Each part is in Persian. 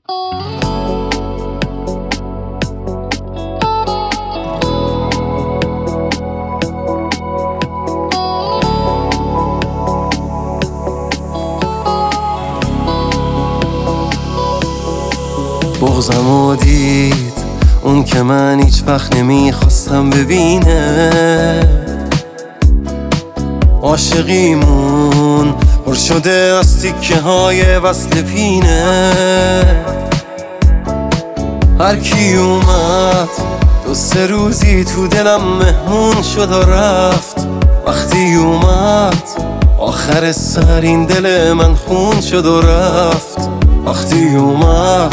بغضمو دید اون که من هیچ وقت نمیخواستم ببینه. عاشقیمون پر شده از تیکه های وصل پینه. هر کی اومد دو سه روزی تو دلم مهمون شد و رفت. وقتی اومد آخر سر این دل من خون شد و رفت. وقتی اومد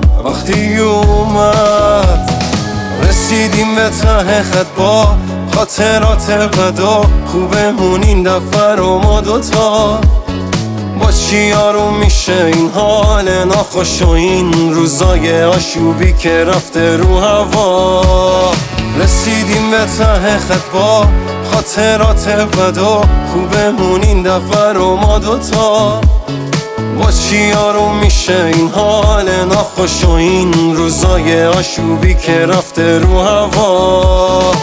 رسیدیم به ته خط با خاطرات بدا. خوبمون این دفعه رو ما دوتا. با چی آروم میشه این حال ناخوش و این روزای آشوبی که رفته رو هوا. رسیدیم به ته خط با خاطرات بدا. خوبمون این دفعه رو ما دوتا. با چی آروم میشه این حال ناخوش و این روزای آشوبی که رفته رو هوا.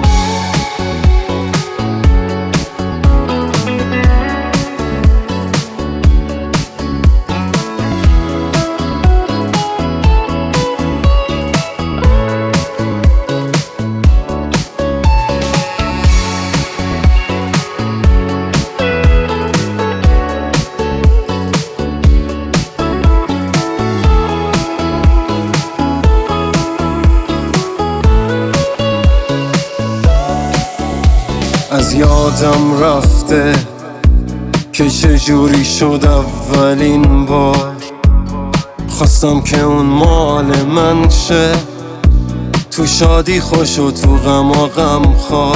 از یادم رفته که چجوری شد اولین بار خواستم که اون مال من شه. تو شادی خوش و تو غم و غم خوار.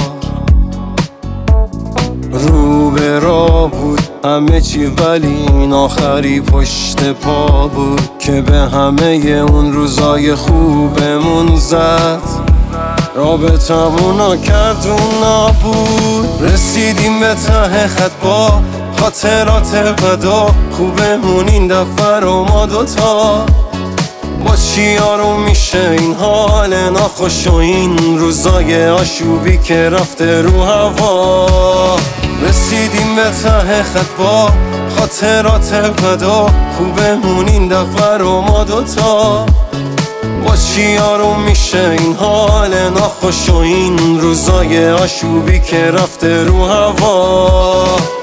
رو به راه بود همه چی ولی این آخری پشت پا بود که به همه اون روزای خوبمون زد. رابطمونو کرد اون نابود. رسیدیم به ته خط با خاطرات بدا. خوبمون این دفعه رو ما دوتا. با چی آروم میشه این حال ناخوش و این روزای آشوبی که رفته رو هوا. رسیدیم به ته خط با خاطرات بدا. خوبمون این دفعه رو ما دوتا. با چی آروم میشه این حال ناخوش و این روزای آشوبی که رفته رو هوا.